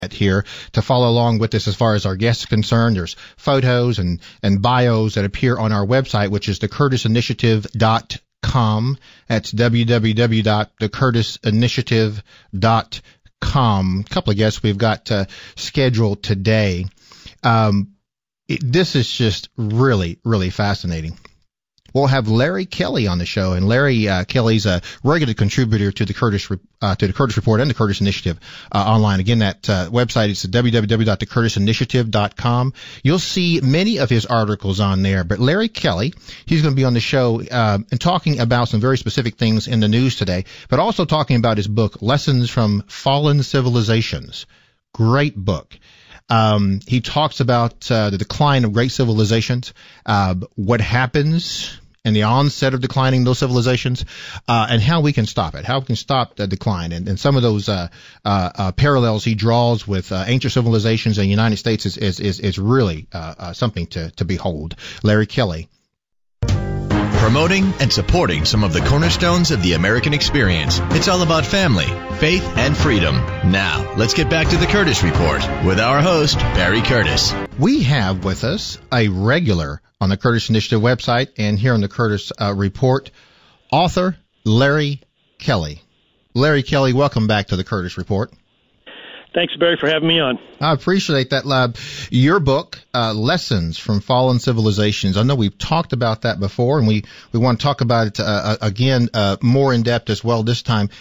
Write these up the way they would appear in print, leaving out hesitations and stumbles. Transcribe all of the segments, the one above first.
here to follow along with this as far as our guests are concerned. There's photos and bios that appear on our website, which is thecurtisinitiative.com. That's www.thecurtisinitiative.com. A couple of guests we've got scheduled today. This is just really, really fascinating. We'll have Larry Kelly on the show, and Larry Kelly's a regular contributor to the Curtis Report and the Curtis Initiative online. Again, that website is www.thecurtisinitiative.com. You'll see many of his articles on there. But Larry Kelly, he's going to be on the show and talking about some very specific things in the news today, but also talking about his book, Lessons from Fallen Civilizations. Great book. He talks about the decline of great civilizations, what happens in the onset of declining those civilizations, and how we can stop it, how we can stop the decline. And some of those parallels he draws with ancient civilizations in the United States is really something to behold. Larry Kelly. Promoting and supporting some of the cornerstones of the American experience. It's all about family, faith, and freedom. Now, let's get back to the Curtis Report with our host, Barry Curtis. We have with us a regular on the Curtis Initiative website and here on the Curtis Report, author Larry Kelly. Larry Kelly, welcome back to the Curtis Report. Thanks, Barry, for having me on. I appreciate that, Lab. Your book, Lessons from Fallen Civilizations. I know we've talked about that before, and we want to talk about it again more in depth as well this time.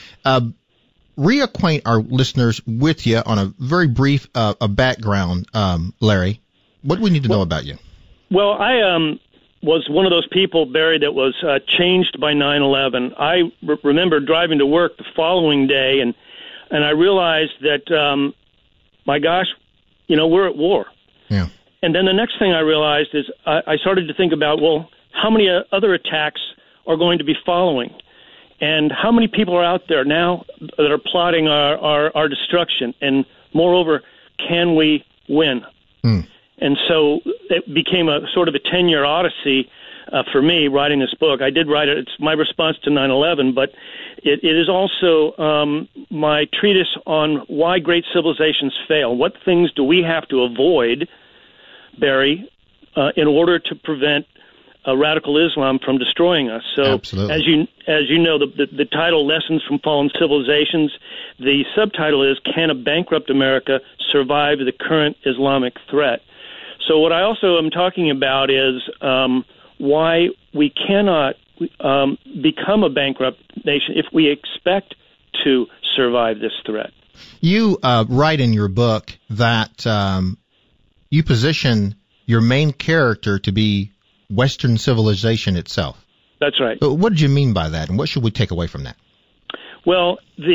Reacquaint our listeners with you on a very brief background, Larry. What do we need to know about you? Well, I was one of those people, Barry, that was changed by 9/11. I remember driving to work the following day, and I realized that, my gosh, we're at war. Yeah. And then the next thing I realized is I started to think about, well, how many other attacks are going to be following? And how many people are out there now that are plotting our destruction? And moreover, can we win? And so it became a sort of a 10-year odyssey for me writing this book. I did write it. It's my response to 9/11, but it is also my treatise on why great civilizations fail. What things do we have to avoid, Barry, in order to prevent radical Islam from destroying us? So, absolutely. as you know, the title, Lessons from Fallen Civilizations, the subtitle is, Can a Bankrupt America Survive the Current Islamic Threat? So what I also am talking about is why we cannot become a bankrupt nation if we expect to survive this threat. You write in your book that you position your main character to be Western civilization itself. That's right. But what did you mean by that, and what should we take away from that? Well,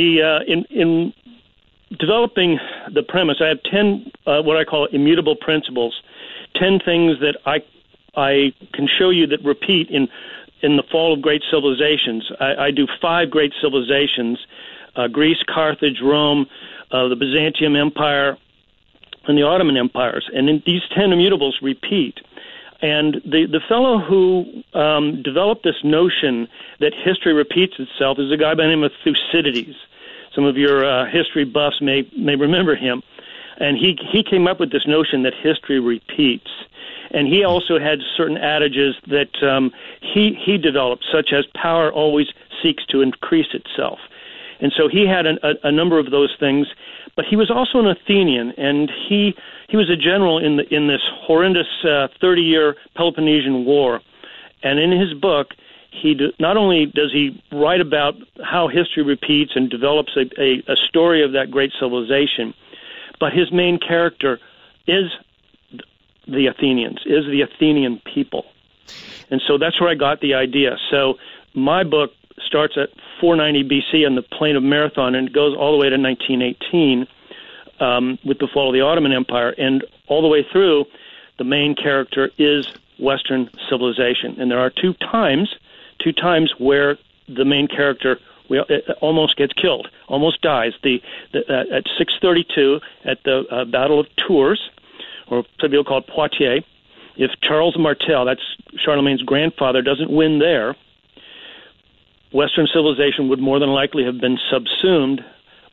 in developing the premise, I have 10 what I call immutable principles, 10 things that I can show you that repeat in the fall of great civilizations. I do 5 great civilizations, Greece, Carthage, Rome, the Byzantium Empire, and the Ottoman empires. And in these 10 immutables repeat. And the fellow who developed this notion that history repeats itself is a guy by the name of Thucydides. Some of your history buffs may remember him. And he came up with this notion that history repeats. And he also had certain adages that he developed, such as power always seeks to increase itself. And so he had a number of those things. But he was also an Athenian, and he was a general in this horrendous 30-year Peloponnesian War. And in his book, not only does he write about how history repeats and develops a story of that great civilization, but his main character is the Athenians, is the Athenian people. And so that's where I got the idea. So my book starts at 490 BC on the plain of Marathon, and it goes all the way to 1918 with the fall of the Ottoman Empire. And all the way through, the main character is Western civilization. And there are two times where the main character almost gets killed, almost dies. At 632, at the Battle of Tours, or some people call it Poitiers, if Charles Martel, that's Charlemagne's grandfather, doesn't win there, Western civilization would more than likely have been subsumed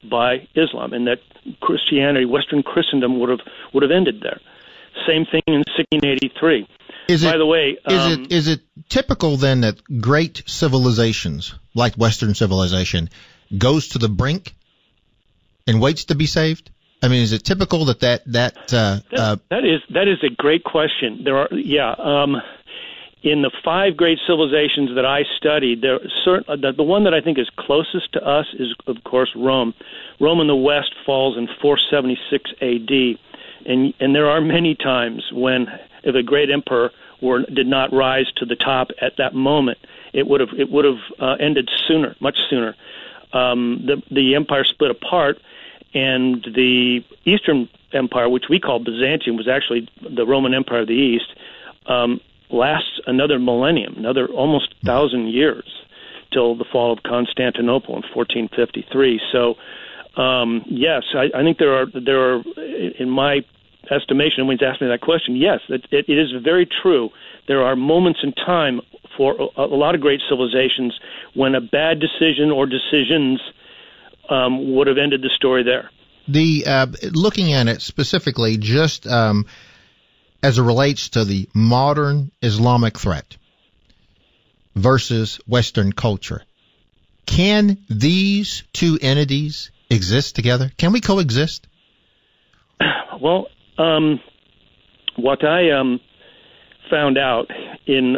by Islam, and that Christianity, Western Christendom, would have ended there. Same thing in 1683. By the way, is it typical then that great civilizations like Western civilization goes to the brink and waits to be saved? I mean, is it typical that is a great question. There are in the 5 great civilizations that I studied, the one that I think is closest to us is, of course, Rome. Rome in the West falls in 476 A.D., and there are many times when, if a great emperor did not rise to the top at that moment, it would have ended sooner, much sooner. The empire split apart, and the Eastern Empire, which we call Byzantium, was actually the Roman Empire of the East, lasts another millennium, another almost 1,000 years, till the fall of Constantinople in 1453. So, yes, I think there are, in my estimation, when you ask me that question, yes, it is very true. There are moments in time for a lot of great civilizations when a bad decision or decisions would have ended the story there. Looking at it specifically, just as it relates to the modern Islamic threat versus Western culture, can these two entities exist together? Can we coexist? Well, what I found out in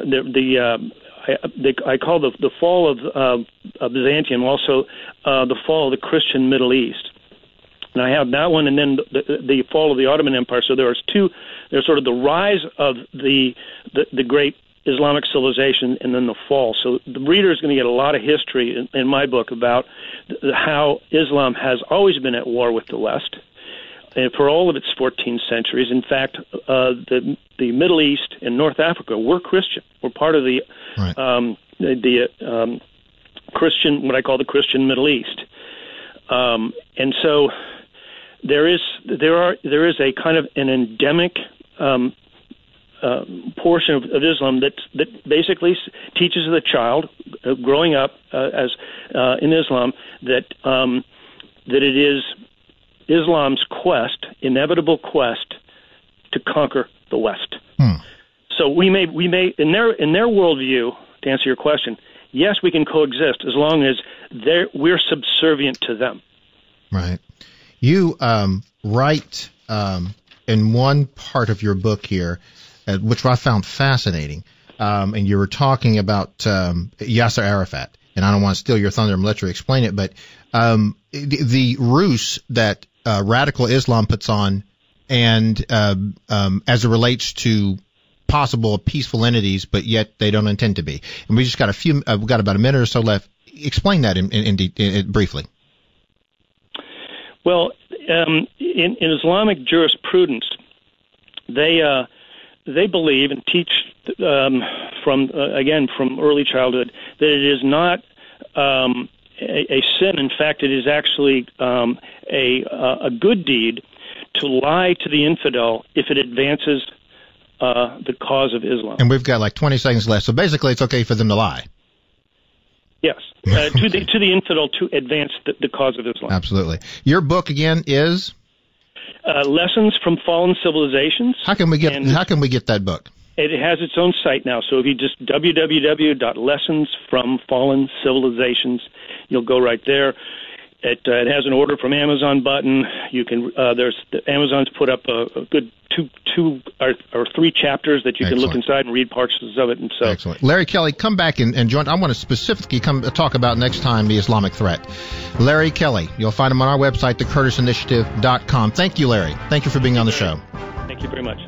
I call the fall of Byzantium, also the fall of the Christian Middle East. And I have that one, and then the fall of the Ottoman Empire. So there's sort of the rise of the great Islamic civilization, and then the fall. So the reader is going to get a lot of history in my book about how Islam has always been at war with the West, and for all of its 14 centuries. In fact, the Middle East and North Africa were Christian. We're part of the Christian, what I call the Christian Middle East, and so there is a kind of an endemic portion of Islam that basically teaches the child growing up as in Islam that it is Islam's inevitable quest to conquer the West. So we may in their worldview, to answer your question, yes, we can coexist as long as we're subservient to them. Right. You write in one part of your book here, which I found fascinating, and you were talking about Yasser Arafat, and I don't want to steal your thunder and let you explain it, but the ruse that radical Islam puts on, and as it relates to possible peaceful entities, but yet they don't intend to be. And we just got we've got about a minute or so left. Explain that in briefly. Well, in Islamic jurisprudence, they believe and teach from early childhood that it is not a sin. In fact, it is actually a good deed to lie to the infidel if it advances the cause of Islam. And we've got like 20 seconds left, so basically it's okay for them to lie. Yes, to the infidel to advance the cause of Islam. Absolutely. Your book again is Lessons from Fallen Civilizations. How can we get that book? It has its own site now. So if you just www.lessonsfromfallencivilizations, you'll go right there. It has an order from Amazon button. You can Amazon's put up a good two or three chapters that you can look inside and read parts of it. And so, excellent. Larry Kelly, come back and join. I want to specifically come talk about next time the Islamic threat. Larry Kelly, you'll find him on our website, thecurtisinitiative.com. Thank you, Larry. Thank you for being on the show. Thank you very much.